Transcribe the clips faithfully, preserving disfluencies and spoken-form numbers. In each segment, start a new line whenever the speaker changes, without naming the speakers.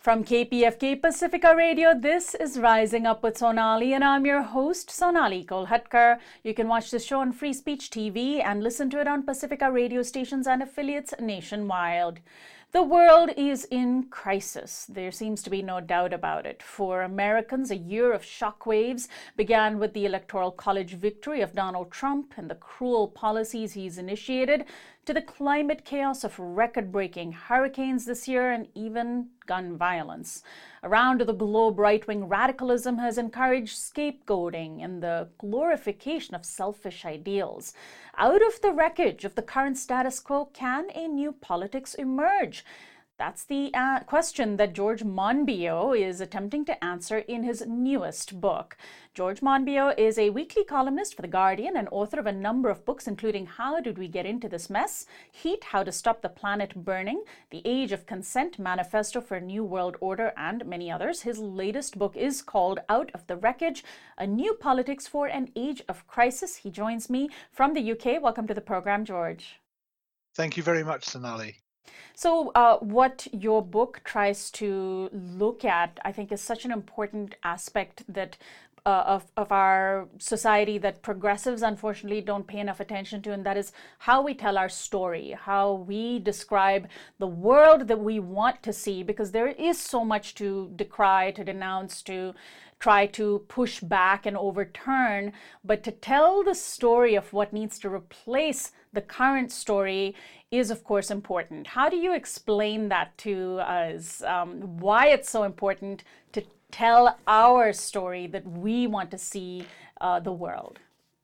From K P F K Pacifica Radio, this is Rising Up with Sonali, and I'm your host, Sonali Kolhatkar. You can watch the show on Free Speech T V and listen to it on Pacifica radio stations and affiliates nationwide. The world is in crisis. There seems to be no doubt about it. For Americans, a year of shockwaves began with the Electoral College victory of Donald Trump and the cruel policies he's initiated, to the climate chaos of record-breaking hurricanes this year and even gun violence. Around the globe, right-wing radicalism has encouraged scapegoating and the glorification of selfish ideals. Out of the wreckage of the current status quo, can a new politics emerge? That's the uh, question that George Monbiot is attempting to answer in his newest book. George Monbiot is a weekly columnist for The Guardian and author of a number of books, including How Did We Get Into This Mess?, Heat, How to Stop the Planet Burning, The Age of Consent, Manifesto for a New World Order, and many others. His latest book is called Out of the Wreckage, A New Politics for an Age of Crisis. He joins me from the U K. Welcome to the program, George.
Thank you very much, Sonali.
So uh, what your book tries to look at, I think, is such an important aspect that uh, of, of our society that progressives, unfortunately, don't pay enough attention to, and that is how we tell our story, how we describe the world that we want to see, because there is so much to decry, to denounce, to try to push back and overturn, but to tell the story of what needs to replace the current story is, of course, important. How do you explain that to us? Um, why it's so important to tell our story that we want to see uh, the world?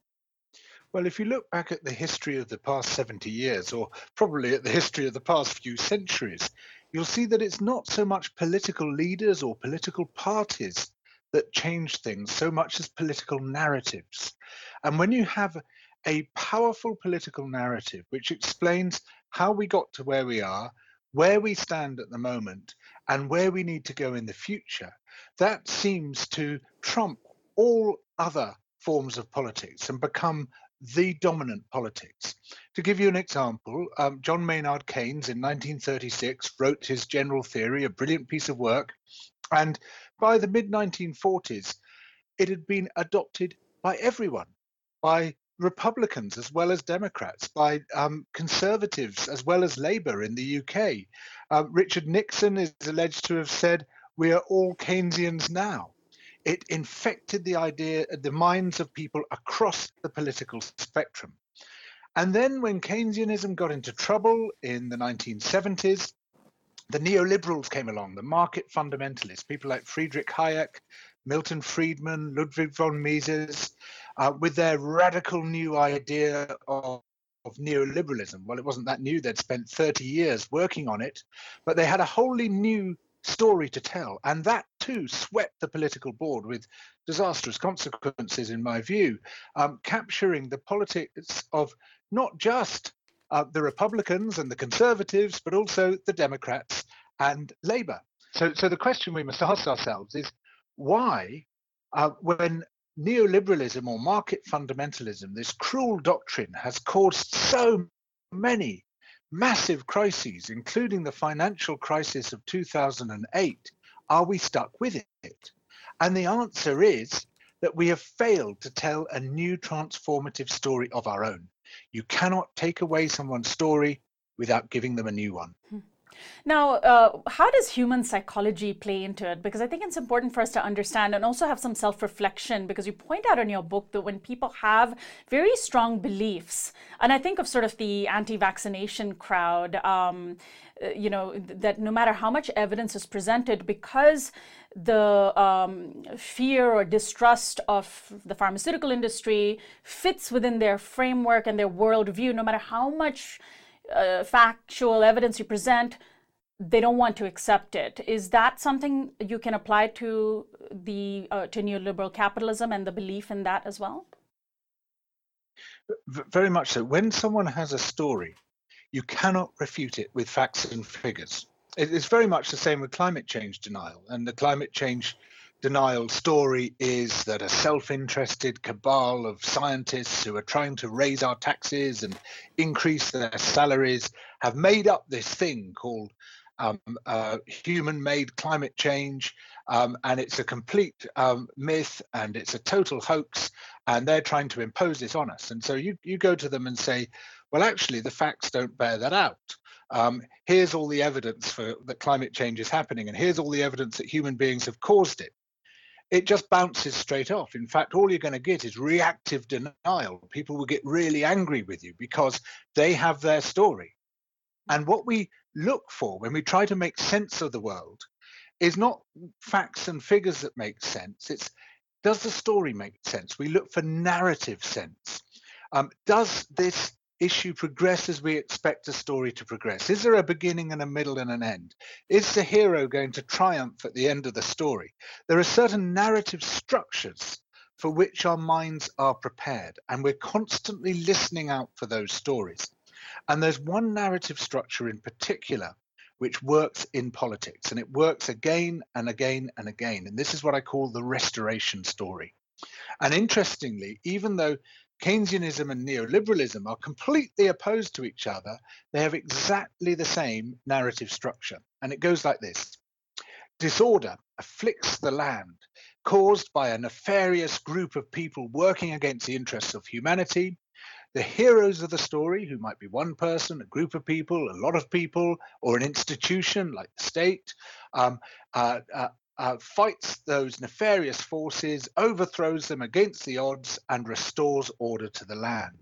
Well, if you look back at the history of the past seventy years, or probably at the history of the past few centuries, you'll see that it's not so much political leaders or political parties that change things so much as political narratives. And when you have a powerful political narrative which explains how we got to where we are, where we stand at the moment, and where we need to go in the future, that seems to trump all other forms of politics and become the dominant politics. To give you an example, um, John Maynard Keynes in nineteen thirty-six wrote his General Theory, a brilliant piece of work, and by the mid nineteen forties, it had been adopted by everyone, by Republicans as well as Democrats, by um, Conservatives as well as Labour in the U K. Uh, Richard Nixon is alleged to have said, "We are all Keynesians now." It infected the idea, the minds of people across the political spectrum. And then when Keynesianism got into trouble in the nineteen seventies, the neoliberals came along, the market fundamentalists, people like Friedrich Hayek, Milton Friedman, Ludwig von Mises, uh, with their radical new idea of, of neoliberalism. Well, it wasn't that new. They'd spent thirty years working on it, but they had a wholly new story to tell. And that too swept the political board with disastrous consequences, in my view, um, capturing the politics of not just uh, the Republicans and the Conservatives, but also the Democrats and Labour. So, so the question we must ask ourselves is, why, uh, when neoliberalism or market fundamentalism, this cruel doctrine, has caused so many massive crises, including the financial crisis of two thousand eight, are we stuck with it? And the answer is that we have failed to tell a new transformative story of our own. You cannot take away someone's story without giving them a new one.
Now, uh, how does human psychology play into it? Because I think it's important for us to understand and also have some self-reflection, because you point out in your book that when people have very strong beliefs, and I think of sort of the anti-vaccination crowd, um, you know, that no matter how much evidence is presented, because the um, fear or distrust of the pharmaceutical industry fits within their framework and their worldview, no matter how much Uh, factual evidence you present, they don't want to accept it. Is that something you can apply to the uh, to neoliberal capitalism and the belief in that as well?
V- very much so. When someone has a story, you cannot refute it with facts and figures. It- It's very much the same with climate change denial. And the climate change denial story is that a self-interested cabal of scientists who are trying to raise our taxes and increase their salaries have made up this thing called um, uh, human-made climate change, um, and it's a complete um, myth, and it's a total hoax, and they're trying to impose this on us. And so you you go to them and say, well, actually, the facts don't bear that out. Um, here's all the evidence for that climate change is happening, and here's all the evidence that human beings have caused it. It just bounces straight off. In fact, all you're going to get is reactive denial. People will get really angry with you because they have their story. And what we look for when we try to make sense of the world is not facts and figures that make sense. It's, does the story make sense? We look for narrative sense. Um, does this issue progress as we expect a story to progress? Is there a beginning and a middle and an end? Is the hero going to triumph at the end of the story? There are certain narrative structures for which our minds are prepared, and we're constantly listening out for those stories. And there's one narrative structure in particular which works in politics, and it works again and again and again. And this is what I call the restoration story. And interestingly, even though Keynesianism and neoliberalism are completely opposed to each other, they have exactly the same narrative structure. And it goes like this. Disorder afflicts the land, caused by a nefarious group of people working against the interests of humanity. The heroes of the story, who might be one person, a group of people, a lot of people, or an institution like the state, um, uh, uh, Uh, fights those nefarious forces, overthrows them against the odds, and restores order to the land.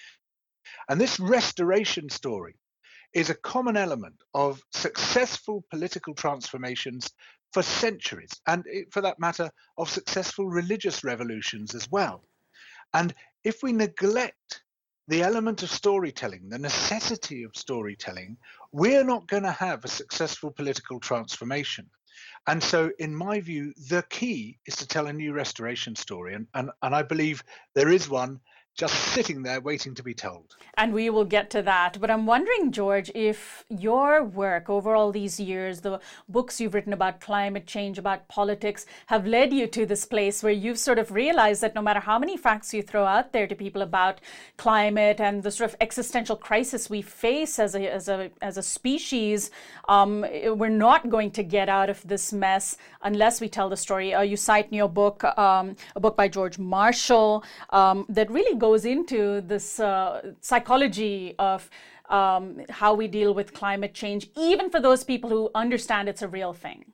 And this restoration story is a common element of successful political transformations for centuries, and it, for that matter, of successful religious revolutions as well. And if we neglect the element of storytelling, the necessity of storytelling, we're not going to have a successful political transformation. And so, in my view, the key is to tell a new restoration story. And, and, and I believe there is one just sitting there waiting to be told.
And we will get to that. But I'm wondering, George, if your work over all these years, the books you've written about climate change, about politics, have led you to this place where you've sort of realized that no matter how many facts you throw out there to people about climate and the sort of existential crisis we face as a, as a, as a species, um, we're not going to get out of this mess unless we tell the story. Uh, you cite in your book, um, a book by George Marshall, um, that really goes into this uh, psychology of um, how we deal with climate change, even for those people who understand it's a real thing.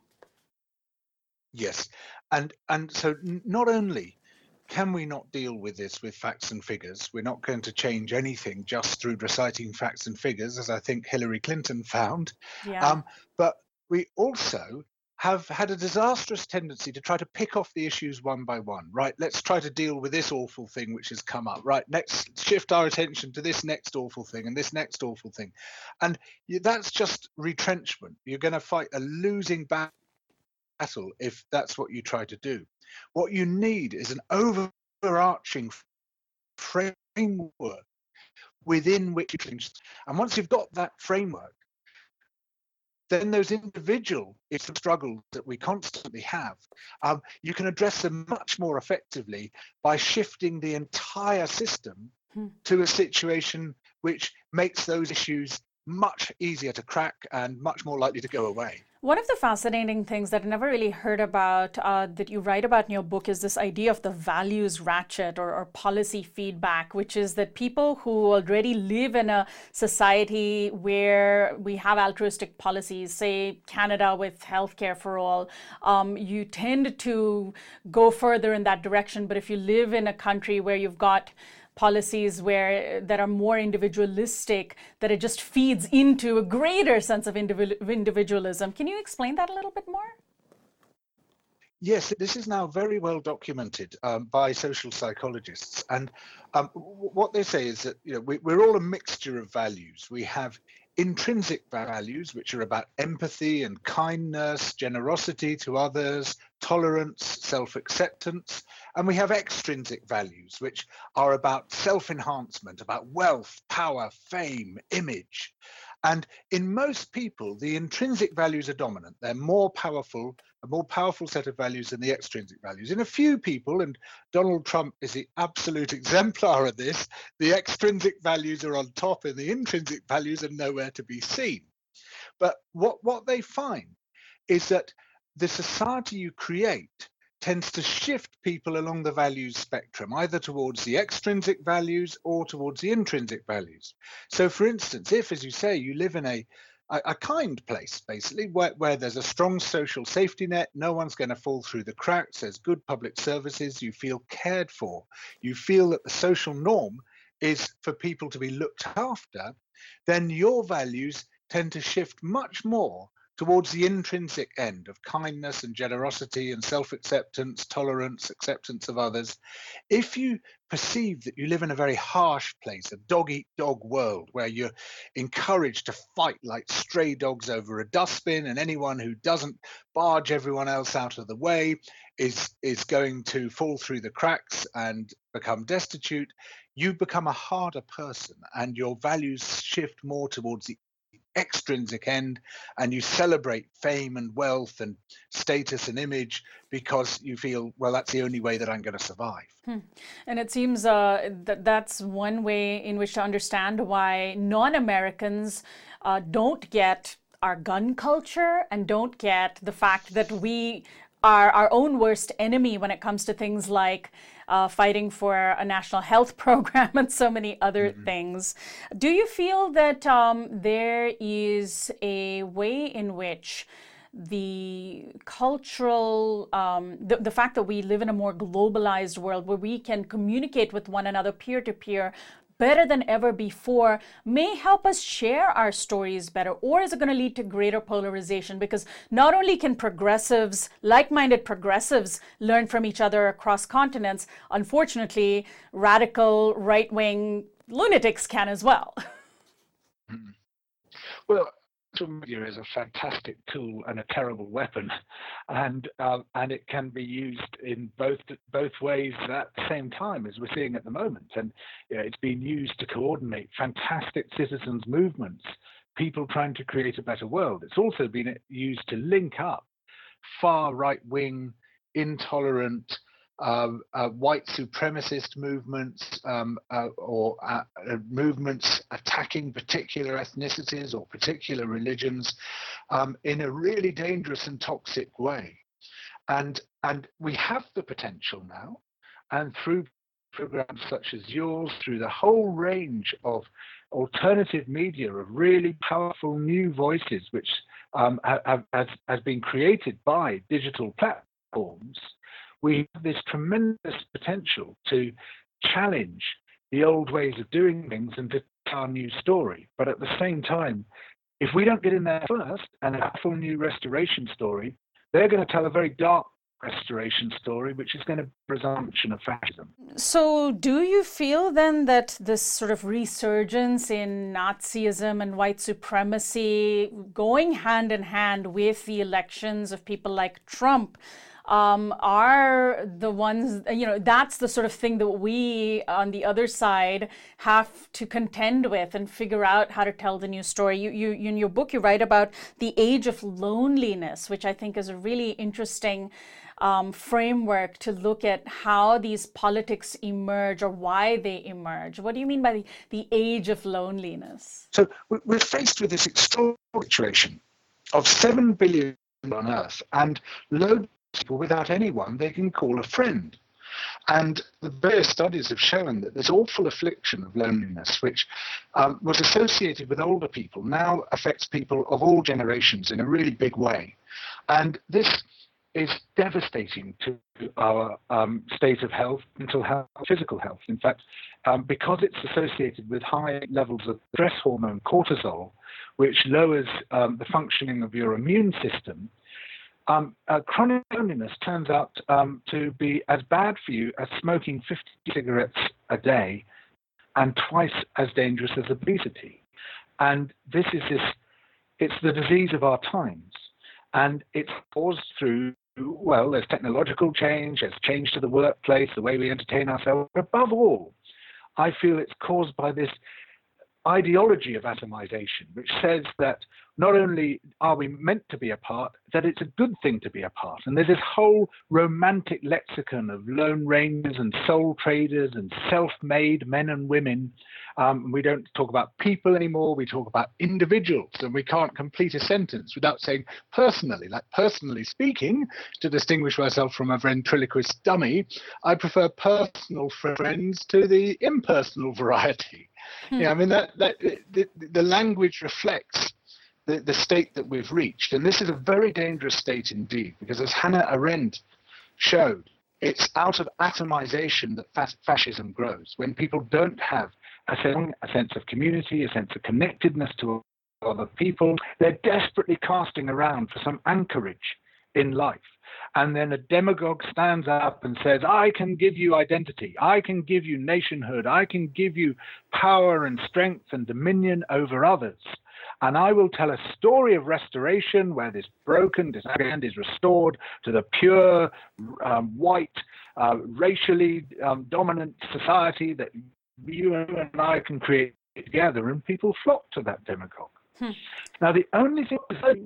Yes, and and so not only can we not deal with this with facts and figures, we're not going to change anything just through reciting facts and figures, as I think Hillary Clinton found,
Yeah.
um, but we also have had a disastrous tendency to try to pick off the issues one by one. Right, let's try to deal with this awful thing which has come up. Right, let's shift our attention to this next awful thing and this next awful thing. And that's just retrenchment. You're going to fight a losing battle if that's what you try to do. What you need is an overarching framework within which you change. And once you've got that framework, then those individual struggles that we constantly have, um, you can address them much more effectively by shifting the entire system hmm. to a situation which makes those issues much easier to crack and much more likely to go away.
One of the fascinating things that I never really heard about uh, that you write about in your book is this idea of the values ratchet or, or policy feedback, which is that people who already live in a society where we have altruistic policies, say Canada with healthcare for all, um, you tend to go further in that direction. But if you live in a country where you've got policies where that are more individualistic, that it just feeds into a greater sense of individu- individualism. Can you explain that a little bit more?
Yes, this is now very well documented um, by social psychologists. And um, w- what they say is that, you know, we, we're all a mixture of values. We have intrinsic values, which are about empathy and kindness, generosity to others, tolerance, self-acceptance. And we have extrinsic values, which are about self-enhancement, about wealth, power, fame, image. And in most people, the intrinsic values are dominant. They're more powerful, a more powerful set of values than the extrinsic values. In a few people, and Donald Trump is the absolute exemplar of this, the extrinsic values are on top and the intrinsic values are nowhere to be seen. But what, what they find is that the society you create tends to shift people along the values spectrum, either towards the extrinsic values or towards the intrinsic values. So for instance, if, as you say, you live in a, a, a kind place, basically, where, where there's a strong social safety net, no one's going to fall through the cracks, there's good public services, you feel cared for, you feel that the social norm is for people to be looked after, then your values tend to shift much more towards the intrinsic end of kindness and generosity and self-acceptance, tolerance, acceptance of others. If you perceive that you live in a very harsh place, a dog-eat-dog world, where you're encouraged to fight like stray dogs over a dustbin, and anyone who doesn't barge everyone else out of the way is, is going to fall through the cracks and become destitute, you become a harder person and your values shift more towards the extrinsic end, and you celebrate fame and wealth and status and image because you feel, well, that's the only way that I'm going to survive.
Hmm. And it seems uh, that that's one way in which to understand why non-Americans uh, don't get our gun culture and don't get the fact that we are our own worst enemy when it comes to things like Uh, fighting for a national health program and so many other mm-hmm. things. Do you feel that um, there is a way in which the cultural, um, the, the fact that we live in a more globalized world where we can communicate with one another peer-to-peer better than ever before may help us share our stories better? Or is it going to lead to greater polarization? Because not only can progressives, like-minded progressives, learn from each other across continents, unfortunately, radical right-wing lunatics can as well.
Well, social media is a fantastic tool and a terrible weapon, and uh, and it can be used in both both ways at the same time, as we're seeing at the moment. And you know, it's been used to coordinate fantastic citizens' movements, people trying to create a better world. It's also been used to link up far right-wing, intolerant, Uh, uh, white supremacist movements um, uh, or uh, uh, movements attacking particular ethnicities or particular religions um, in a really dangerous and toxic way. And, and we have the potential now, and through programs such as yours, through the whole range of alternative media, of really powerful new voices, which um, have, have, has been created by digital platforms, we have this tremendous potential to challenge the old ways of doing things and to tell our new story. But at the same time, if we don't get in there first and have a full new restoration story, they're going to tell a very dark restoration story, which is going to be a resumption of fascism.
So do you feel then that this sort of resurgence in Nazism and white supremacy going hand in hand with the elections of people like Trump Um, are the ones, you know, that's the sort of thing that we on the other side have to contend with and figure out how to tell the new story? You, you, you in your book, you write about the age of loneliness, which I think is a really interesting um, framework to look at how these politics emerge or why they emerge. What do you mean by the, the age of loneliness?
So we're faced with this extraordinary situation of seven billion on Earth and loads people without anyone they can call a friend. And the various studies have shown that this awful affliction of loneliness, which um, was associated with older people, now affects people of all generations in a really big way. And this is devastating to our um, state of health, mental health, physical health. In fact, um, because it's associated with high levels of stress hormone cortisol, which lowers um, the functioning of your immune system, Um, uh, chronic loneliness turns out um, to be as bad for you as smoking fifty cigarettes a day and twice as dangerous as obesity. And this is this, it's the disease of our times. And it's caused through, well, there's technological change, there's change to the workplace, the way we entertain ourselves. But above all, I feel it's caused by this ideology of atomization, which says that not only are we meant to be apart, that it's a good thing to be apart. And there's this whole romantic lexicon of lone rangers and soul traders and self-made men and women. Um, we don't talk about people anymore. We talk about individuals, and we can't complete a sentence without saying personally. Like, personally speaking, to distinguish myself from a ventriloquist dummy, I prefer personal friends to the impersonal variety. Hmm. Yeah, I mean, that, that the, the language reflects the, the state that we've reached. And this is a very dangerous state indeed, because as Hannah Arendt showed, it's out of atomization that fas- fascism grows. When people don't have a sense, a sense of community, a sense of connectedness to other people, they're desperately casting around for some anchorage in life. And then a demagogue stands up and says, I can give you identity, I can give you nationhood, I can give you power and strength and dominion over others. And I will tell a story of restoration where this broken, this land is restored to the pure, um, white, uh, racially um, dominant society that you and I can create together. And people flock to that demagogue. Hmm. Now, the only thing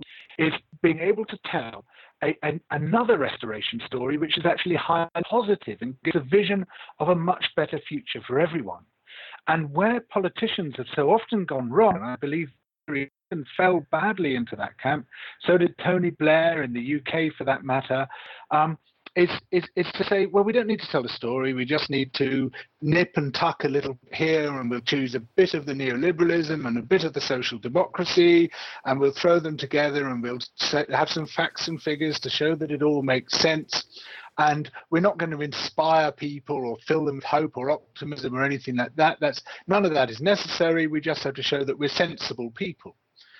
is being able to tell a, a, another restoration story, which is actually highly positive and gives a vision of a much better future for everyone. And where politicians have so often gone wrong, and I believe and fell badly into that camp, so did Tony Blair in the U K for that matter, um, is, is, is to say, well, we don't need to tell the story, we just need to nip and tuck a little here, and we'll choose a bit of the neoliberalism and a bit of the social democracy, and we'll throw them together, and we'll set, have some facts and figures to show that it all makes sense. And we're not going to inspire people or fill them with hope or optimism or anything like that. That's none of that is necessary. We just have to show that we're sensible people.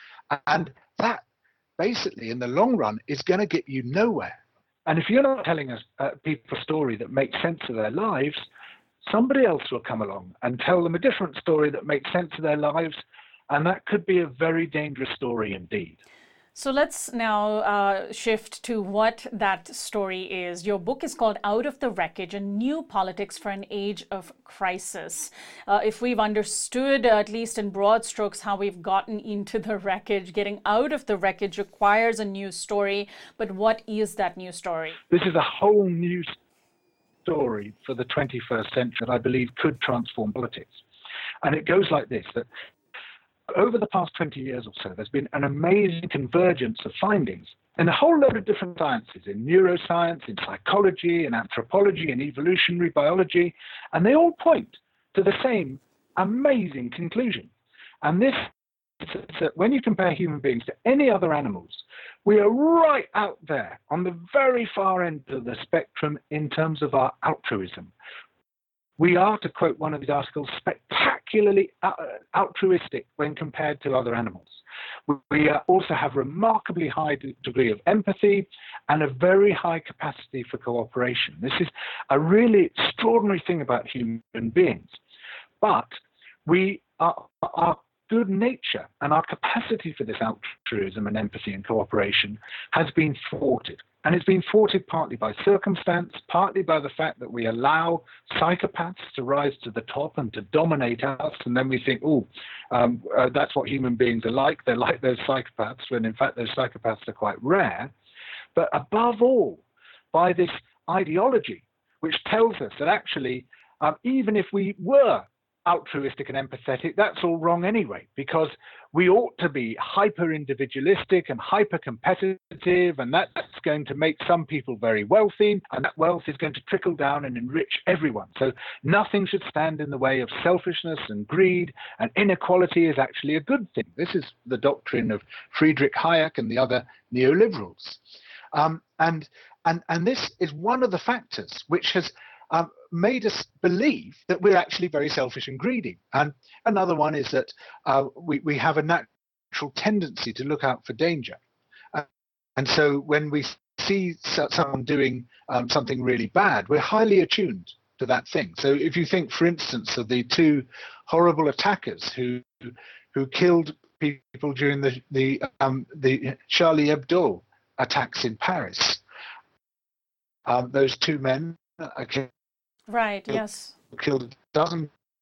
And that basically, in the long run, is going to get you nowhere. And if you're not telling us uh, people a story that makes sense of their lives, somebody else will come along and tell them a different story that makes sense of their lives. And that could be a very dangerous story indeed.
So let's now uh, shift to what that story is. Your book is called Out of the Wreckage, A New Politics for an Age of Crisis. Uh, if we've understood, uh, at least in broad strokes, how we've gotten into the wreckage, getting out of the wreckage requires a new story. But what is that new story?
This is a whole new story for the twenty-first century that I believe could transform politics. And it goes like this, that over the past twenty years or so, there's been an amazing convergence of findings in a whole load of different sciences, in neuroscience, in psychology, in anthropology, in evolutionary biology, and they all point to the same amazing conclusion. And this is that when you compare human beings to any other animals, we are right out there on the very far end of the spectrum in terms of our altruism. We are, to quote one of these articles, spectacularly altruistic when compared to other animals. We also have remarkably high degree of empathy and a very high capacity for cooperation. This is a really extraordinary thing about human beings. But we are, our good nature and our capacity for this altruism and empathy and cooperation has been thwarted. And it's been thwarted partly by circumstance, partly by the fact that we allow psychopaths to rise to the top and to dominate us. And then we think, oh, um, uh, that's what human beings are like. They're like those psychopaths, when in fact those psychopaths are quite rare. But above all, by this ideology, which tells us that actually, um, even if we were altruistic and empathetic, that's all wrong anyway, because we ought to be hyper individualistic and hyper competitive, and that's going to make some people very wealthy, and that wealth is going to trickle down and enrich everyone. So nothing should stand in the way of selfishness and greed, and inequality is actually a good thing. This is the doctrine of Friedrich Hayek and the other neoliberals. Um, and, and, and this is one of the factors which has Um, made us believe that we're actually very selfish and greedy. And another one is that uh, we, we have a natural tendency to look out for danger. Uh, and so when we see someone doing um, something really bad, we're highly attuned to that thing. So if you think, for instance, of the two horrible attackers who who killed people during the, the, um, the Charlie Hebdo attacks in Paris, um, those two men are killed.
Right, yes.
Killed a dozen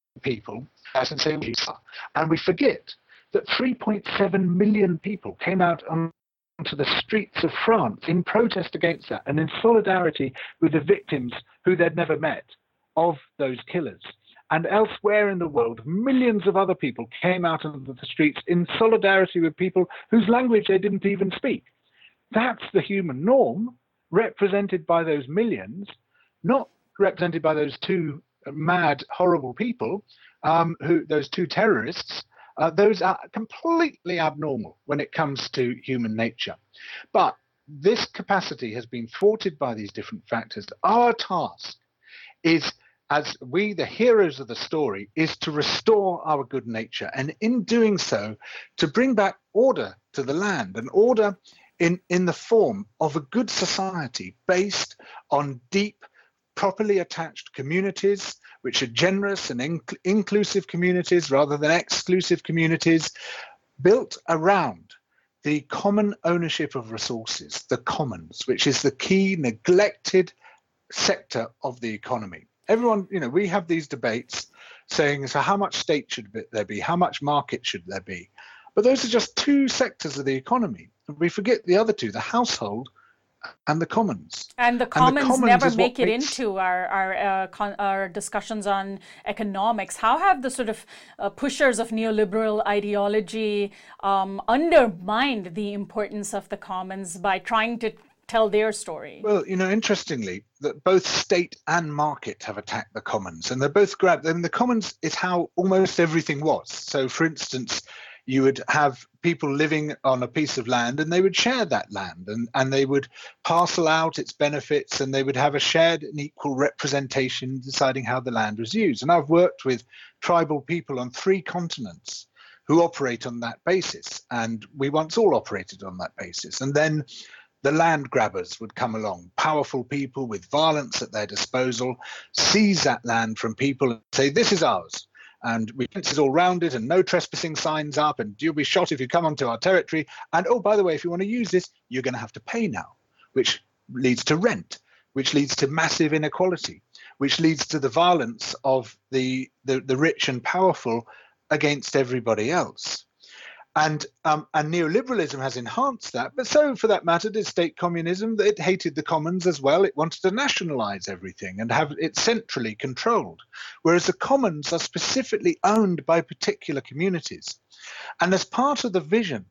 people, as in say we are, and we forget that three point seven million people came out onto the streets of France in protest against that and in solidarity with the victims who they'd never met of those killers. And elsewhere in the world, millions of other people came out onto the streets in solidarity with people whose language they didn't even speak. That's the human norm, represented by those millions, not represented by those two mad, horrible people, um, who those two terrorists. Uh, those are completely abnormal when it comes to human nature. But this capacity has been thwarted by these different factors. Our task is, as we, the heroes of the story, is to restore our good nature. And in doing so, to bring back order to the land, and order in, in the form of a good society based on deep, properly attached communities, which are generous and inc- inclusive communities rather than exclusive communities, built around the common ownership of resources, the commons, which is the key neglected sector of the economy. Everyone, you know, we have these debates saying, so how much state should there be? How much market should there be? But those are just two sectors of the economy. We forget the other two, the household and the commons.
And the commons, and the commons never make it
makes...
into our our, uh, con- our discussions on economics. How have the sort of uh, pushers of neoliberal ideology um, undermined the importance of the commons by trying to tell their story?
Well, you know, interestingly, that both state and market have attacked the commons, and they're both grabbed. I mean, the commons is how almost everything was. So, for instance, you would have people living on a piece of land and they would share that land, and, and they would parcel out its benefits, and they would have a shared and equal representation deciding how the land was used. And I've worked with tribal people on three continents who operate on that basis. And we once all operated on that basis. And then the land grabbers would come along, powerful people with violence at their disposal, seize that land from people and say, this is ours. And we fences all round it and no trespassing signs up, and you'll be shot if you come onto our territory. And oh, by the way, if you want to use this, you're going to have to pay now, which leads to rent, which leads to massive inequality, which leads to the violence of the, the, the rich and powerful against everybody else. And um, and neoliberalism has enhanced that, but so for that matter did state communism. It hated the commons as well. It wanted to nationalize everything and have it centrally controlled, whereas the commons are specifically owned by particular communities. And as part of the vision,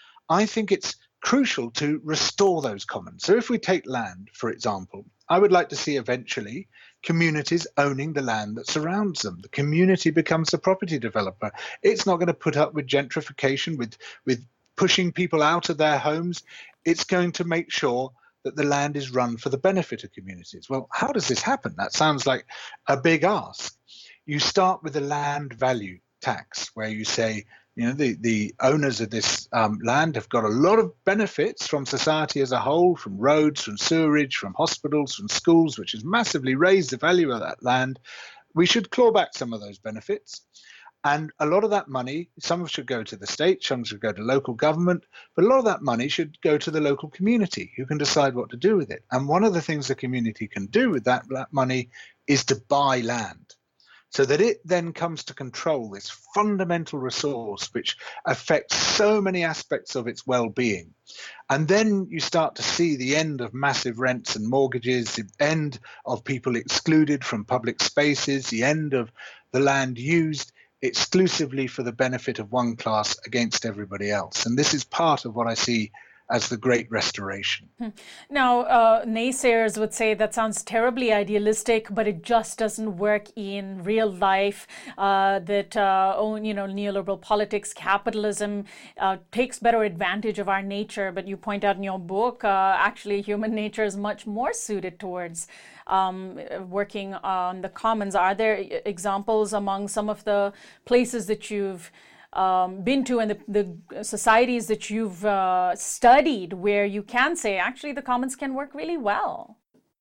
I think it's crucial to restore those commons. So if we take land, for example, I would like to see eventually communities owning the land that surrounds them. The community becomes the property developer. It's not going to put up with gentrification, with, with pushing people out of their homes. It's going to make sure that the land is run for the benefit of communities. Well, how does this happen? That sounds like a big ask. You start with the land value tax, where you say, you know, the, the owners of this um, land have got a lot of benefits from society as a whole, from roads, from sewerage, from hospitals, from schools, which has massively raised the value of that land. We should claw back some of those benefits. And a lot of that money, some should go to the state, some should go to local government, but a lot of that money should go to the local community who can decide what to do with it. And one of the things the community can do with that, that money is to buy land, so that it then comes to control this fundamental resource which affects so many aspects of its well-being. And then you start to see the end of massive rents and mortgages, the end of people excluded from public spaces, the end of the land used exclusively for the benefit of one class against everybody else. And this is part of what I see as the Great Restoration.
Now, uh, naysayers would say that sounds terribly idealistic, but it just doesn't work in real life. Uh, that uh, own, you know, neoliberal politics, capitalism uh, takes better advantage of our nature. But you point out in your book, uh, actually, human nature is much more suited towards um, working on the commons. Are there examples among some of the places that you've Um, been to and the, the societies that you've uh, studied where you can say actually the commons can work really well?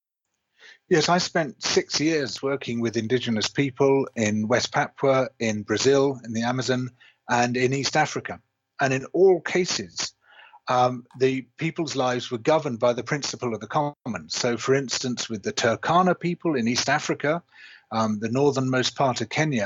Yes, I spent six years working with indigenous people in West Papua, in Brazil, in the Amazon, and in East Africa. And in all cases, um, the people's lives were governed by the principle of the commons. So for instance, with the Turkana people in East Africa, um, the northernmost part of Kenya,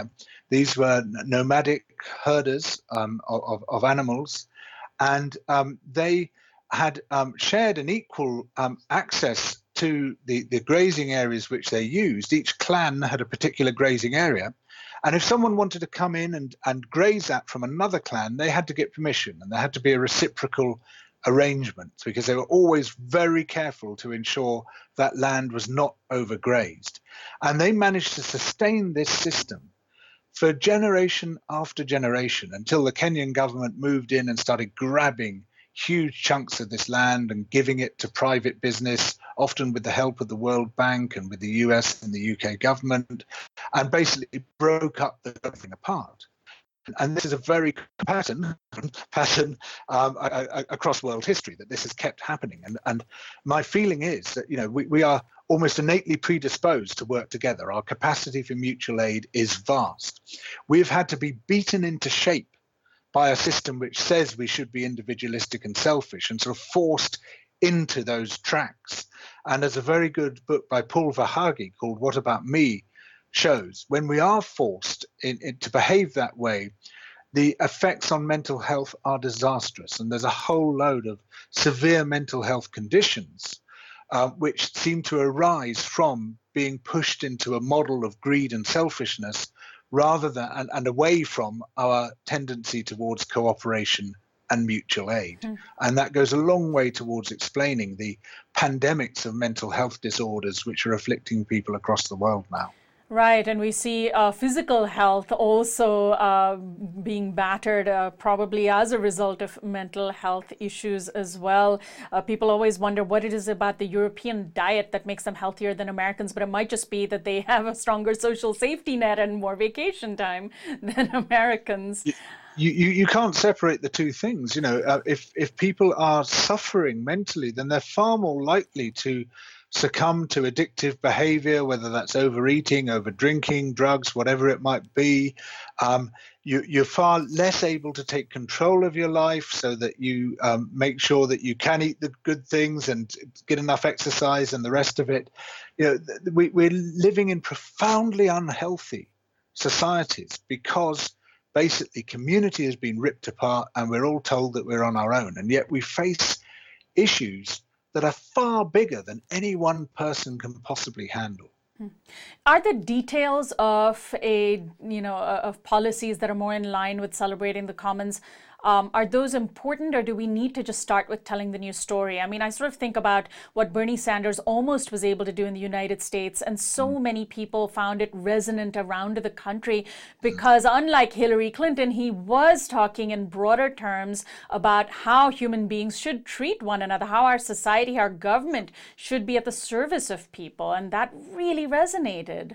These were nomadic herders um, of, of animals, and um, they had um, shared an equal um, access to the, the grazing areas which they used. Each clan had a particular grazing area. And if someone wanted to come in and, and graze that from another clan, they had to get permission, and there had to be a reciprocal arrangement, because they were always very careful to ensure that land was not overgrazed. And they managed to sustain this system for generation after generation until the Kenyan government moved in and started grabbing huge chunks of this land and giving it to private business, often with the help of the World Bank and with the U S and the U K government, and basically broke up the thing apart. And this is a very pattern pattern um, across world history, that this has kept happening. And, and my feeling is that, you know, we, we are almost innately predisposed to work together. Our capacity for mutual aid is vast. We've had to be beaten into shape by a system which says we should be individualistic and selfish, and sort of forced into those tracks. And there's a very good book by Paul Verhaaghe called What About Me shows, when we are forced in, in, to behave that way, the effects on mental health are disastrous. And there's a whole load of severe mental health conditions uh, which seem to arise from being pushed into a model of greed and selfishness, rather than and, and away from our tendency towards cooperation and mutual aid. Mm. And that goes a long way towards explaining the pandemics of mental health disorders which are afflicting people across the world now.
Right, and we see uh, physical health also uh, being battered, uh, probably as a result of mental health issues as well. Uh, people always wonder what it is about the European diet that makes them healthier than Americans, but it might just be that they have a stronger social safety net and more vacation time than Americans.
You, you, you can't separate the two things. You know, uh, if, if people are suffering mentally, then they're far more likely to succumb to addictive behavior, whether that's overeating, over drinking, drugs, whatever it might be. Um, you, you're far less able to take control of your life, so that you um, make sure that you can eat the good things and get enough exercise and the rest of it. You know, we, we're living in profoundly unhealthy societies because basically community has been ripped apart and we're all told that we're on our own. And yet we face issues that are far bigger than any one person can possibly handle.
Are the details of a, you know, of policies that are more in line with celebrating the commons, um, are those important, or do we need to just start with telling the new story? I mean, I sort of think about what Bernie Sanders almost was able to do in the United States, and so mm. many people found it resonant around the country because, mm. unlike Hillary Clinton, he was talking in broader terms about how human beings should treat one another, how our society, our government should be at the service of people, and that really resonated.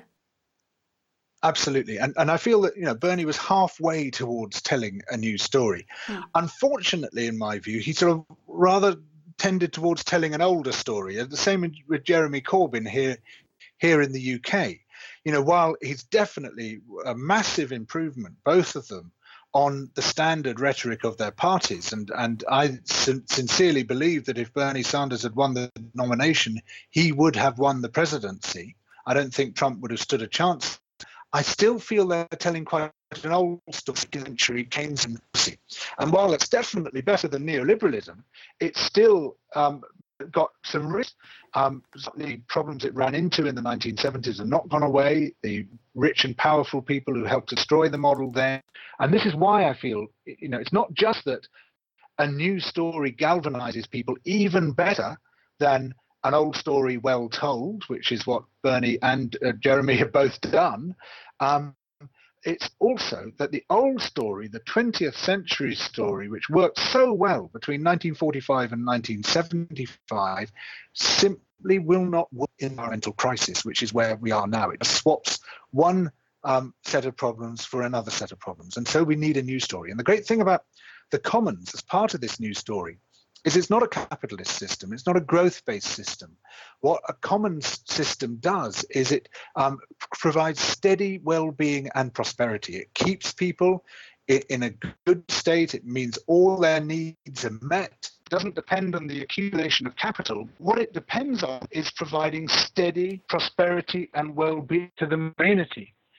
Absolutely. And, and I feel that, you know, Bernie was halfway towards telling a new story. Hmm. Unfortunately, in my view, he sort of rather tended towards telling an older story. The same with Jeremy Corbyn here, here in the U K. You know, while he's definitely a massive improvement, both of them, on the standard rhetoric of their parties. And, and I sin- sincerely believe that if Bernie Sanders had won the nomination, he would have won the presidency. I don't think Trump would have stood a chance. I still feel they're telling quite an old story, century Keynesian policy. And while it's definitely better than neoliberalism, it's still um, got some risk. Um, the problems it ran into in the nineteen seventies have not gone away. The rich and powerful people who helped destroy the model then. And this is why I feel, you know, it's not just that a new story galvanizes people even better than an old story well told, which is what Bernie and uh, Jeremy have both done. Um, it's also that the old story, the twentieth century story, which worked so well between nineteen forty-five and nineteen seventy-five, simply will not work in the environmental crisis, which is where we are now. It swaps one um, set of problems for another set of problems. And so we need a new story. And the great thing about the commons as part of this new story is it's not a capitalist system. It's not a growth-based system. What a commons system does is it um, provides steady well-being and prosperity. It keeps people in a good state. It means all their needs are met. It doesn't depend on the accumulation of capital. What it depends on is providing steady prosperity and well-being to the community.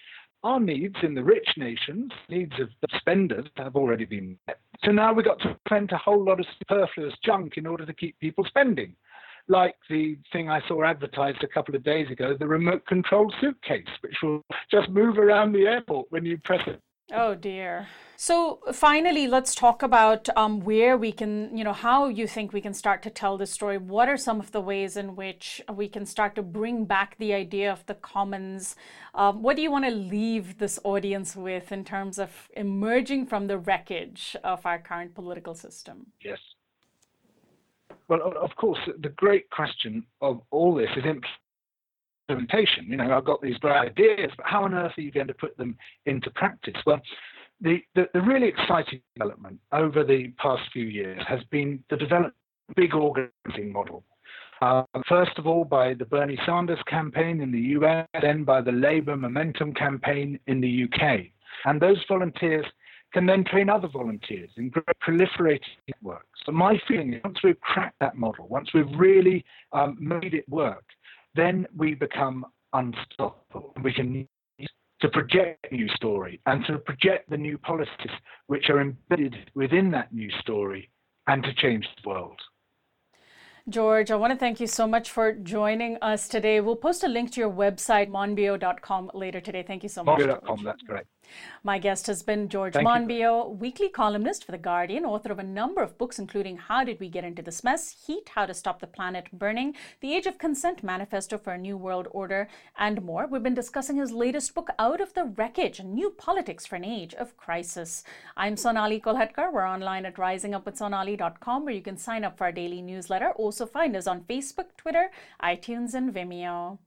our needs in the rich nations, needs of the spenders, have already been met. So now we've got to spend a whole lot of superfluous junk in order to keep people spending. Like the thing I saw advertised a couple of days ago, the remote control suitcase, which will just move around the airport when you press it.
Oh dear. So finally, let's talk about um, where we can, you know, how you think we can start to tell this story. What are some of the ways in which we can start to bring back the idea of the commons? Um, what do you want to leave this audience with in terms of emerging from the wreckage of our current political system?
Yes. Well, of course, the great question of all this is implementation. You know, I've got these great ideas, but how on earth are you going to put them into practice? Well, the, the, the really exciting development over the past few years has been the development of a big organizing model. Uh, first of all, by the Bernie Sanders campaign in the U S, then by the Labour Momentum campaign in the U K. And those volunteers can then train other volunteers in great proliferating networks. So my feeling is once we've cracked that model, once we've really um, made it work, then we become unstoppable. We can use to project a new story and to project the new policies which are embedded within that new story and to change the world.
George, I want to thank you so much for joining us today. We'll post a link to your website, monbiot dot com, later today. Thank you so much.
monbiot dot com, that's great.
My guest has been George
Thank
Monbiot, weekly columnist for The Guardian, author of a number of books, including How Did We Get Into This Mess?, Heat, How to Stop the Planet Burning, The Age of Consent Manifesto for a New World Order, and more. We've been discussing his latest book, Out of the Wreckage, New Politics for an Age of Crisis. I'm Sonali Kolhatkar. We're online at rising up with sonali dot com, where you can sign up for our daily newsletter. Also find us on Facebook, Twitter, iTunes, and Vimeo.